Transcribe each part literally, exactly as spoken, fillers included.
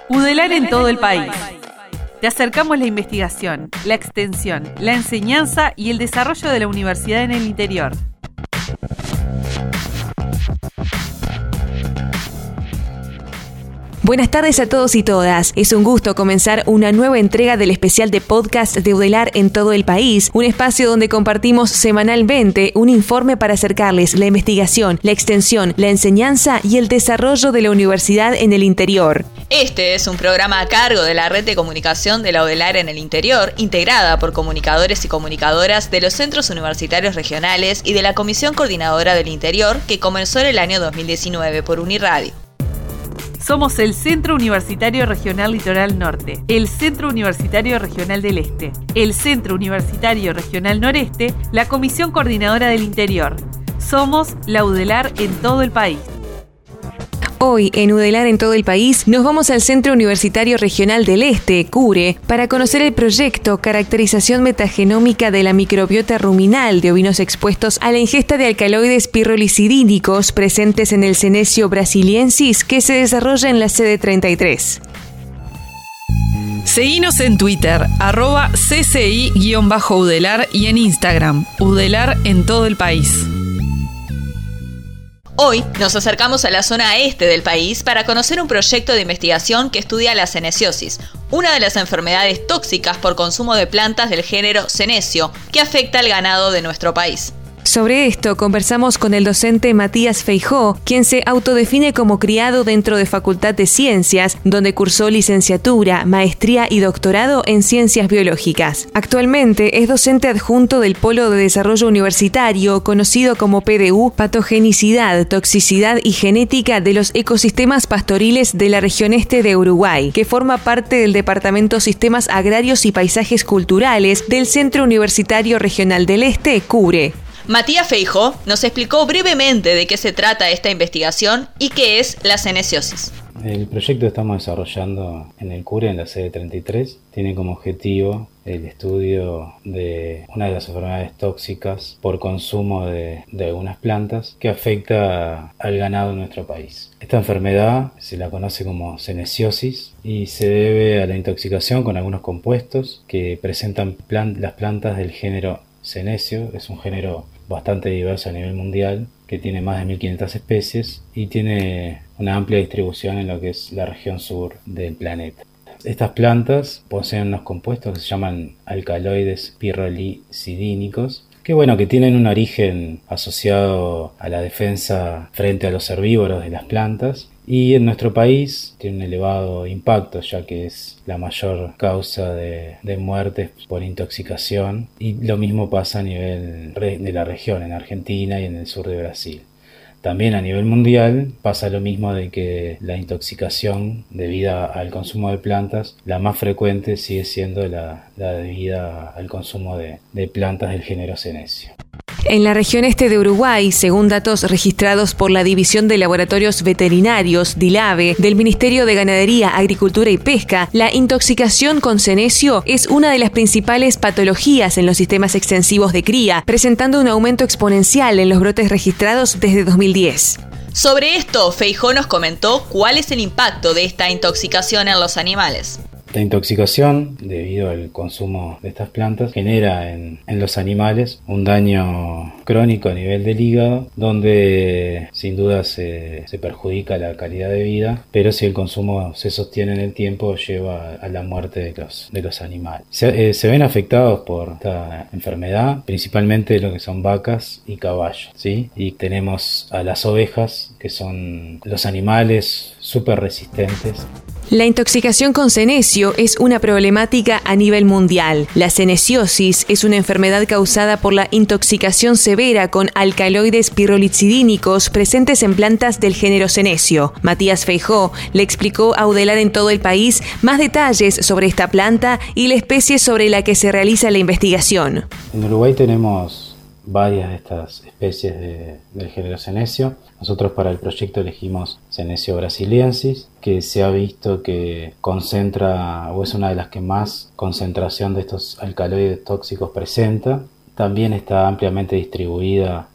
UDELAR en todo el país. Te acercamos la investigación, la extensión, la enseñanza y el desarrollo de la universidad en el interior. Buenas tardes a todos y todas. Es un gusto comenzar una nueva entrega del especial de podcast de UDELAR en todo el país, un espacio donde compartimos semanalmente un informe para acercarles la investigación, la extensión, la enseñanza y el desarrollo de la universidad en el interior. Este es un programa a cargo de la red de comunicación de la UDELAR en el interior, integrada por comunicadores y comunicadoras de los centros universitarios regionales y de la Comisión Coordinadora del Interior, que comenzó en el año dos mil diecinueve por Uniradio. Somos el Centro Universitario Regional Litoral Norte, el Centro Universitario Regional del Este, el Centro Universitario Regional Noreste, la Comisión Coordinadora del Interior. Somos la UDELAR en todo el país. Hoy, en UDELAR en todo el país, nos vamos al Centro Universitario Regional del Este, CURE, para conocer el proyecto Caracterización Metagenómica de la Microbiota Ruminal de ovinos expuestos a la ingesta de alcaloides pirrolicidínicos presentes en el Senecio brasiliensis, que se desarrolla en la sede treinta y tres. Seguinos en Twitter, arroba C C I-UDELAR y en Instagram, UDELAR en todo el país. Hoy nos acercamos a la zona este del país para conocer un proyecto de investigación que estudia la senesiosis, una de las enfermedades tóxicas por consumo de plantas del género Senecio, que afecta al ganado de nuestro país. Sobre esto conversamos con el docente Matías Feijó, quien se autodefine como criado dentro de Facultad de Ciencias, donde cursó licenciatura, maestría y doctorado en Ciencias Biológicas. Actualmente es docente adjunto del Polo de Desarrollo Universitario, conocido como P D U, Patogenicidad, Toxicidad y Genética de los Ecosistemas Pastoriles de la región este de Uruguay, que forma parte del Departamento Sistemas Agrarios y Paisajes Culturales del Centro Universitario Regional del Este, CURE. Matías Feijó nos explicó brevemente de qué se trata esta investigación y qué es la senesiosis. El proyecto que estamos desarrollando en el CURE, en la sede treinta y tres, tiene como objetivo el estudio de una de las enfermedades tóxicas por consumo de, de algunas plantas que afecta al ganado en nuestro país. Esta enfermedad se la conoce como senesiosis y se debe a la intoxicación con algunos compuestos que presentan plan- las plantas del género Senecio. Es un género bastante diverso a nivel mundial, que tiene más de mil quinientas especies y tiene una amplia distribución en lo que es la región sur del planeta. Estas plantas poseen unos compuestos que se llaman alcaloides pirrolicidínicos, que bueno, que tienen un origen asociado a la defensa frente a los herbívoros de las plantas, y en nuestro país tiene un elevado impacto, ya que es la mayor causa de, de muertes por intoxicación, y lo mismo pasa a nivel de la región, en Argentina y en el sur de Brasil. También a nivel mundial pasa lo mismo, de que la intoxicación debida al consumo de plantas, la más frecuente sigue siendo la, la debida al consumo de, de plantas del género Senecio. En la región este de Uruguay, según datos registrados por la División de Laboratorios Veterinarios, DILAVE, del Ministerio de Ganadería, Agricultura y Pesca, la intoxicación con senecio es una de las principales patologías en los sistemas extensivos de cría, presentando un aumento exponencial en los brotes registrados desde dos mil diez. Sobre esto, Feijó nos comentó cuál es el impacto de esta intoxicación en los animales. La intoxicación, debido al consumo de estas plantas, genera en, en los animales un daño crónico a nivel del hígado, donde sin duda se, se perjudica la calidad de vida, pero si el consumo se sostiene en el tiempo, lleva a la muerte de los, de los animales. Se, eh, se ven afectados por esta enfermedad, principalmente lo que son vacas y caballos, ¿sí? Y tenemos a las ovejas, que son los animales súper resistentes. La intoxicación con senecio es una problemática a nivel mundial. La senesiosis es una enfermedad causada por la intoxicación severa con alcaloides pirrolicidínicos presentes en plantas del género Senecio. Matías Feijó le explicó a UDELAR en todo el país más detalles sobre esta planta y la especie sobre la que se realiza la investigación. En Uruguay tenemos varias de estas especies de, del género Senecio. Nosotros para el proyecto elegimos Senecio brasiliensis, que se ha visto que concentra, o es una de las que más concentración de estos alcaloides tóxicos presenta. También está ampliamente distribuida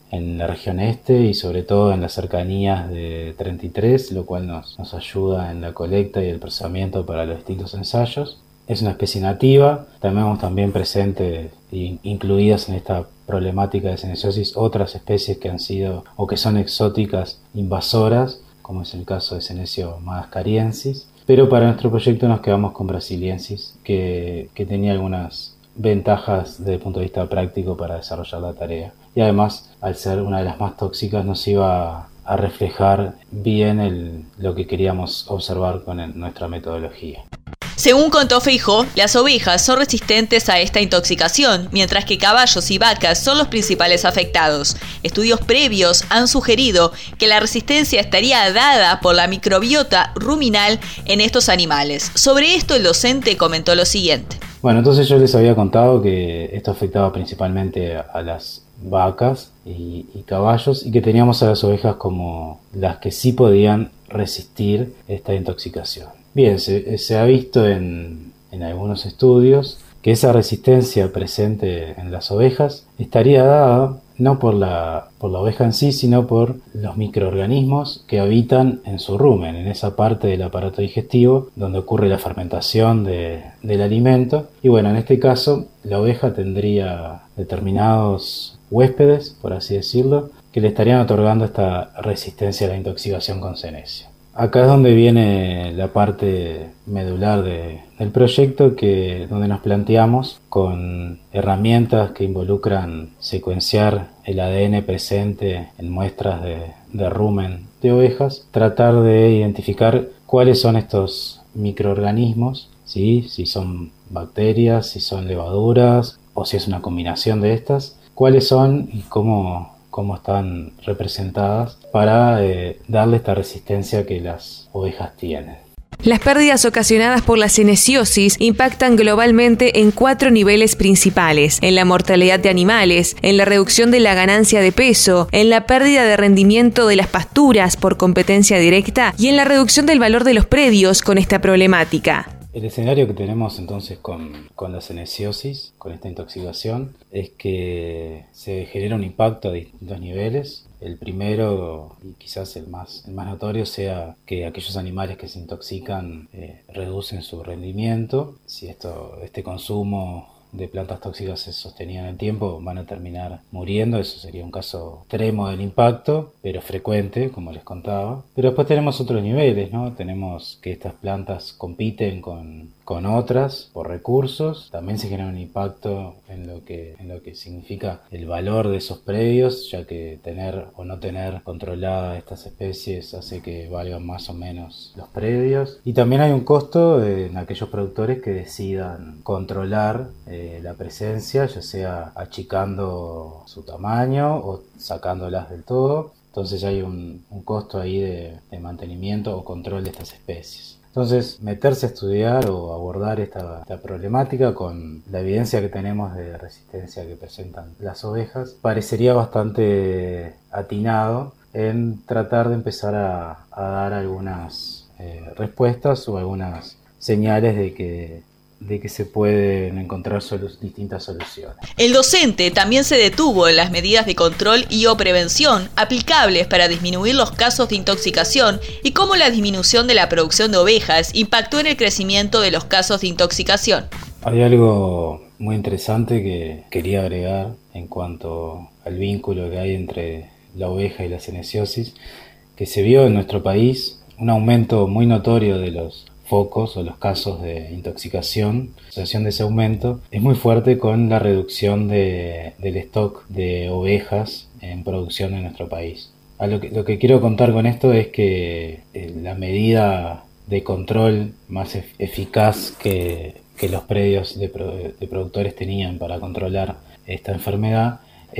en la región este y sobre todo en las cercanías de treinta y tres, lo cual nos, nos ayuda en la colecta y el procesamiento para los distintos ensayos. Es una especie nativa, tenemos también presentes e incluidas en esta problemática de senesiosis otras especies que han sido o que son exóticas invasoras, como es el caso de Senecio madagascariensis, pero para nuestro proyecto nos quedamos con brasiliensis, que, que tenía algunas ventajas desde el punto de vista práctico para desarrollar la tarea. Y además, al ser una de las más tóxicas, nos iba a reflejar bien el, lo que queríamos observar con el, nuestra metodología. Según contó Feijóo, las ovejas son resistentes a esta intoxicación, mientras que caballos y vacas son los principales afectados. Estudios previos han sugerido que la resistencia estaría dada por la microbiota ruminal en estos animales. Sobre esto, el docente comentó lo siguiente. Bueno, entonces yo les había contado que esto afectaba principalmente a las vacas y, y caballos, y que teníamos a las ovejas como las que sí podían resistir esta intoxicación. Bien, se, se ha visto en, en algunos estudios que esa resistencia presente en las ovejas estaría dada no por la, por la oveja en sí, sino por los microorganismos que habitan en su rumen, en esa parte del aparato digestivo donde ocurre la fermentación de, del alimento. Y bueno, en este caso la oveja tendría determinados huéspedes, por así decirlo, que le estarían otorgando esta resistencia a la intoxicación con senecio. Acá es donde viene la parte medular de, del proyecto, que, donde nos planteamos con herramientas que involucran secuenciar el A D N presente en muestras de, de rumen de ovejas, tratar de identificar cuáles son estos microorganismos, ¿sí? Si son bacterias, si son levaduras o si es una combinación de estas, cuáles son y cómo... cómo están representadas para eh, darle esta resistencia que las ovejas tienen. Las pérdidas ocasionadas por la senesiosis impactan globalmente en cuatro niveles principales: en la mortalidad de animales, en la reducción de la ganancia de peso, en la pérdida de rendimiento de las pasturas por competencia directa y en la reducción del valor de los predios con esta problemática. El escenario que tenemos entonces con, con la senesiosis, con esta intoxicación, es que se genera un impacto a distintos niveles. El primero, y quizás el más, el más notorio, sea que aquellos animales que se intoxican eh, reducen su rendimiento. Si esto, este consumo de plantas tóxicas se sostenía en el tiempo, van a terminar muriendo. Eso sería un caso extremo del impacto, pero frecuente, como les contaba. Pero después tenemos otros niveles, ¿no? Tenemos que estas plantas compiten con, con otras por recursos. También se genera un impacto en lo que, en lo que significa el valor de esos predios, ya que tener o no tener controladas estas especies hace que valgan más o menos los predios. Y también hay un costo en aquellos productores que decidan controlar eh, la presencia, ya sea achicando su tamaño o sacándolas del todo. Entonces hay un, un costo ahí de, de mantenimiento o control de estas especies. Entonces, meterse a estudiar o abordar esta, esta problemática con la evidencia que tenemos de resistencia que presentan las ovejas parecería bastante atinado en tratar de empezar a, a dar algunas eh, respuestas o algunas señales de que de que se pueden encontrar solu- distintas soluciones. El docente también se detuvo en las medidas de control y o prevención aplicables para disminuir los casos de intoxicación y cómo la disminución de la producción de ovejas impactó en el crecimiento de los casos de intoxicación. Hay algo muy interesante que quería agregar en cuanto al vínculo que hay entre la oveja y la senesiosis, que se vio en nuestro país un aumento muy notorio de los focos o los casos de intoxicación. La asociación de ese aumento es muy fuerte con la reducción de, del stock de ovejas en producción en nuestro país. A lo, que, lo que quiero contar con esto es que eh, la medida de control más ef- eficaz que, que los predios de, pro, de productores tenían para controlar esta enfermedad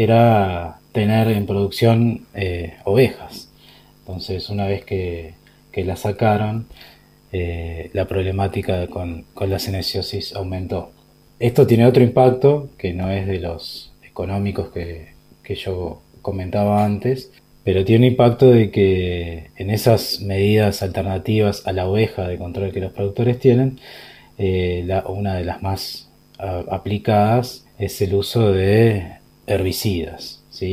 era tener en producción eh, ovejas. Entonces, una vez que, que la sacaron, Eh, la problemática con, con la senesiosis aumentó. Esto tiene otro impacto que no es de los económicos que, que yo comentaba antes, pero tiene un impacto de que en esas medidas alternativas a la oveja de control que los productores tienen, eh, la, una de las más a, aplicadas es el uso de herbicidas, ¿sí?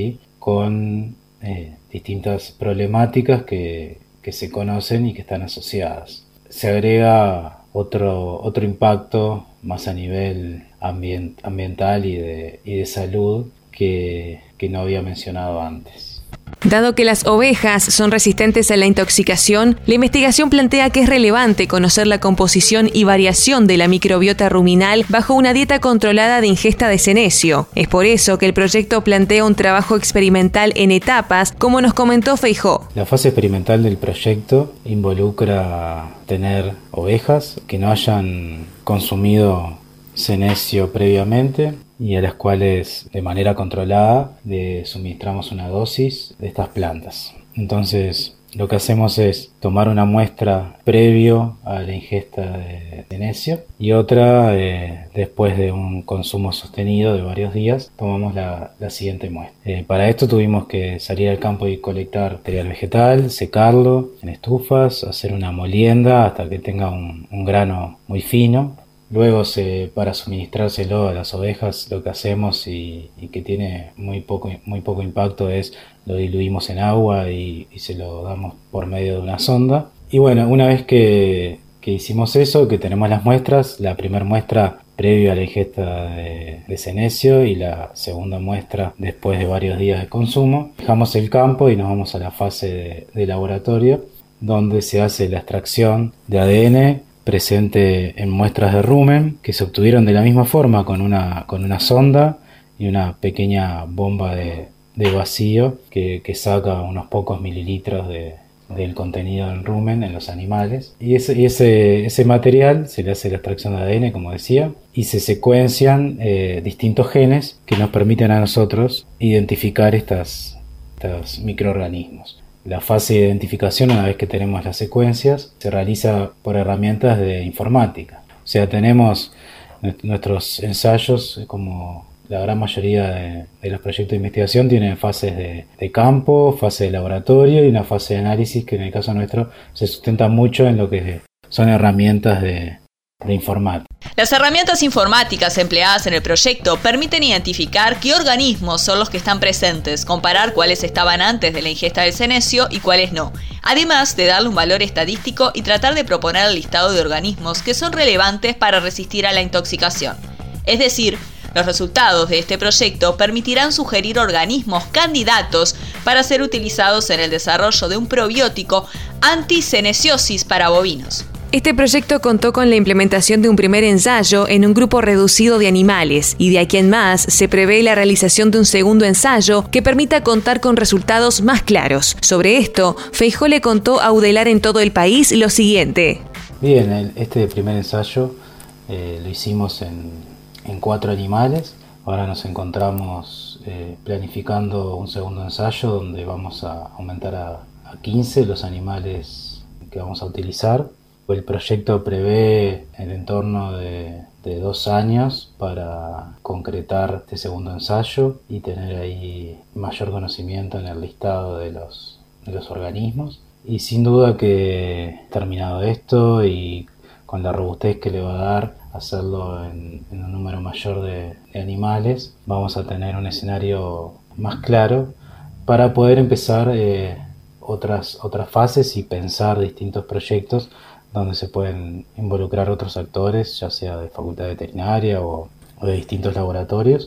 con eh, distintas problemáticas que, que se conocen y que están asociadas. Se agrega otro, otro impacto más a nivel ambient, ambiental y de, y de salud que, que no había mencionado antes. Dado que las ovejas son resistentes a la intoxicación, la investigación plantea que es relevante conocer la composición y variación de la microbiota ruminal bajo una dieta controlada de ingesta de senecio. Es por eso que el proyecto plantea un trabajo experimental en etapas, como nos comentó Feijóo. La fase experimental del proyecto involucra tener ovejas que no hayan consumido senecio previamente y a las cuales de manera controlada le suministramos una dosis de estas plantas. Entonces lo que hacemos es tomar una muestra previo a la ingesta de senecio y otra eh, después de un consumo sostenido de varios días tomamos la, la siguiente muestra. Eh, para esto tuvimos que salir al campo y colectar material vegetal, secarlo en estufas, hacer una molienda hasta que tenga un, un grano muy fino. Luego, se, para suministrárselo a las ovejas, lo que hacemos y, y que tiene muy poco, muy poco impacto es lo diluimos en agua y, y se lo damos por medio de una sonda. Y bueno, una vez que, que hicimos eso, que tenemos las muestras, la primera muestra previo a la ingesta de, de senecio y la segunda muestra después de varios días de consumo, dejamos el campo y nos vamos a la fase de, de laboratorio, donde se hace la extracción de A D N presente en muestras de rumen que se obtuvieron de la misma forma con una, con una sonda y una pequeña bomba de, de vacío que, que saca unos pocos mililitros de, del contenido del rumen en los animales. Y, ese, y ese, ese material se le hace la extracción de A D N, como decía, y se secuencian eh, distintos genes que nos permiten a nosotros identificar estas, estos microorganismos. La fase de identificación, una vez que tenemos las secuencias, se realiza por herramientas de informática. O sea, tenemos nuestros ensayos, como la gran mayoría de, de los proyectos de investigación, tienen fases de, de campo, fase de laboratorio y una fase de análisis que en el caso nuestro se sustenta mucho en lo que son herramientas de, de informática. Las herramientas informáticas empleadas en el proyecto permiten identificar qué organismos son los que están presentes, comparar cuáles estaban antes de la ingesta del senecio y cuáles no, además de darle un valor estadístico y tratar de proponer el listado de organismos que son relevantes para resistir a la intoxicación. Es decir, los resultados de este proyecto permitirán sugerir organismos candidatos para ser utilizados en el desarrollo de un probiótico anti-senesiosis para bovinos. Este proyecto contó con la implementación de un primer ensayo en un grupo reducido de animales y de aquí en más se prevé la realización de un segundo ensayo que permita contar con resultados más claros. Sobre esto, Feijóo le contó a Udelar en todo el país lo siguiente. Bien, el, este primer ensayo eh, lo hicimos en, en cuatro animales. Ahora nos encontramos eh, planificando un segundo ensayo donde vamos a aumentar a, a quince los animales que vamos a utilizar. El proyecto prevé el entorno de, de dos años para concretar este segundo ensayo y tener ahí mayor conocimiento en el listado de los, de los organismos. Y sin duda que terminado esto y con la robustez que le va a dar hacerlo en, en un número mayor de, de animales, vamos a tener un escenario más claro para poder empezar eh, otras, otras fases y pensar distintos proyectos donde se pueden involucrar otros actores, ya sea de facultad veterinaria o, o de distintos laboratorios,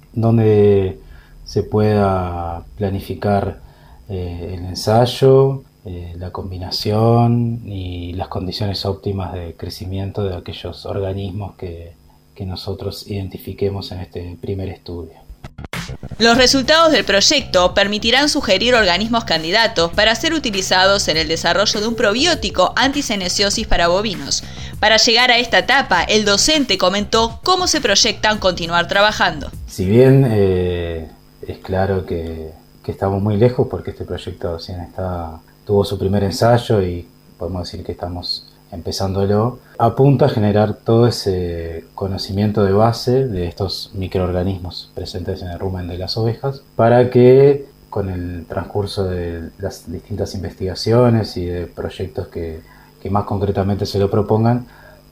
donde se pueda planificar eh, el ensayo, eh, la combinación y las condiciones óptimas de crecimiento de aquellos organismos que, que nosotros identifiquemos en este primer estudio. Los resultados del proyecto permitirán sugerir organismos candidatos para ser utilizados en el desarrollo de un probiótico antisenesiosis para bovinos. Para llegar a esta etapa, el docente comentó cómo se proyectan continuar trabajando. Si bien eh, es claro que, que estamos muy lejos porque este proyecto recién está, tuvo su primer ensayo y podemos decir que estamos empezándolo, apunta a generar todo ese conocimiento de base de estos microorganismos presentes en el rumen de las ovejas para que con el transcurso de las distintas investigaciones y de proyectos que, que más concretamente se lo propongan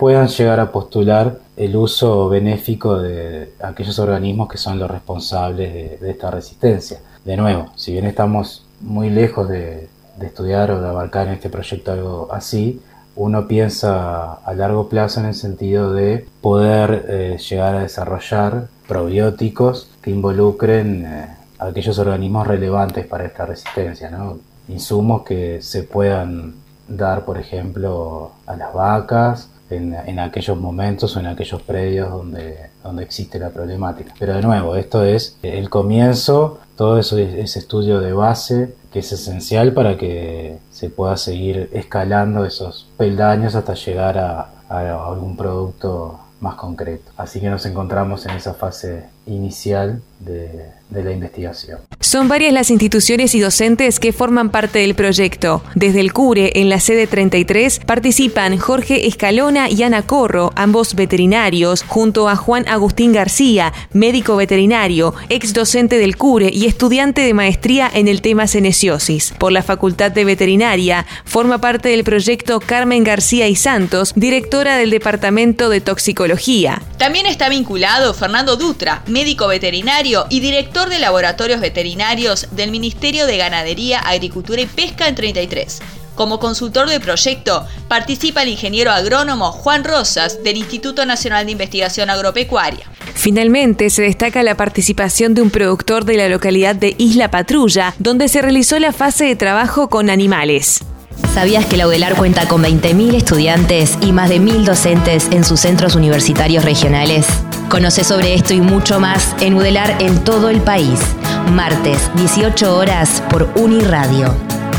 puedan llegar a postular el uso benéfico de aquellos organismos que son los responsables de, de esta resistencia. De nuevo, si bien estamos muy lejos de, de estudiar o de abarcar en este proyecto algo así, uno piensa a largo plazo en el sentido de poder eh, llegar a desarrollar probióticos que involucren eh, a aquellos organismos relevantes para esta resistencia, ¿no? Insumos que se puedan dar, por ejemplo, a las vacas en, en aquellos momentos o en aquellos predios donde, donde existe la problemática. Pero de nuevo, esto es el comienzo, todo eso es, es estudio de base que es esencial para que se pueda seguir escalando esos peldaños hasta llegar a, a algún producto más concreto. Así que nos encontramos en esa fase inicial de, de la investigación. Son varias las instituciones y docentes que forman parte del proyecto. Desde el CURE, en la sede treinta y tres, participan Jorge Escalona y Ana Corro, ambos veterinarios, junto a Juan Agustín García, médico veterinario, ex docente del CURE y estudiante de maestría en el tema cenesiosis. Por la Facultad de Veterinaria, forma parte del proyecto Carmen García y Santos, directora del Departamento de Toxicología. También está vinculado Fernando Dutra, médico veterinario y director de laboratorios veterinarios del Ministerio de Ganadería, Agricultura y Pesca en treinta y tres. Como consultor del proyecto participa el ingeniero agrónomo Juan Rosas del Instituto Nacional de Investigación Agropecuaria. Finalmente, se destaca la participación de un productor de la localidad de Isla Patrulla, donde se realizó la fase de trabajo con animales. ¿Sabías que la UDELAR cuenta con veinte mil estudiantes y más de mil docentes en sus centros universitarios regionales? Conoce sobre esto y mucho más en UDELAR en todo el país. Martes, dieciocho horas por Uniradio.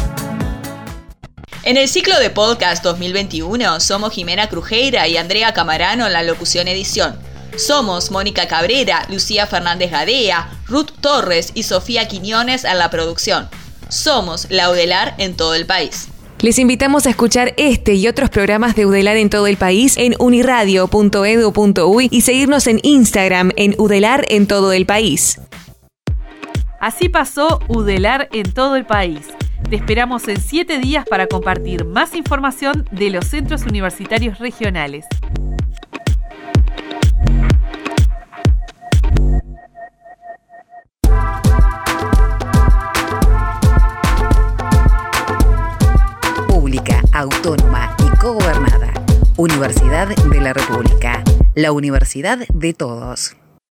En el ciclo de podcast dos mil veintiuno somos Jimena Crujeira y Andrea Camarano en la locución edición. Somos Mónica Cabrera, Lucía Fernández Gadea, Ruth Torres y Sofía Quiñones en la producción. Somos la UDELAR en todo el país. Les invitamos a escuchar este y otros programas de UDELAR en todo el país en uniradio punto edu punto uy y seguirnos en Instagram en UDELAR en todo el país. Así pasó UDELAR en todo el país. Te esperamos en siete días para compartir más información de los centros universitarios regionales. Autónoma y cogobernada. Universidad de la República. La universidad de todos.